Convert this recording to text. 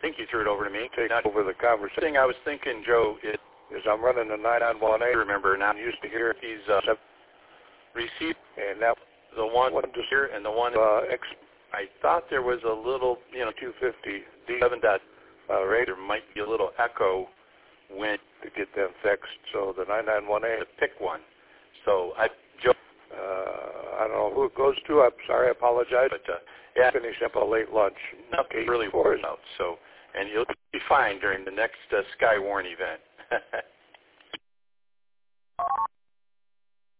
think you threw it over to me. Take over the conversation. The thing I was thinking, Joe, is I'm running the 991A. Remember, now I'm used to hear these receipt, and that the one to here and the one. I thought there was a little, 250 D7 rate. There might be a little echo when to get them fixed. So the 991A to pick one. So Joe. I don't know who it goes to. I'm sorry. I apologize. But finish up a late lunch. Nothing really worries out. So, and you'll be fine during the next Skywarn event.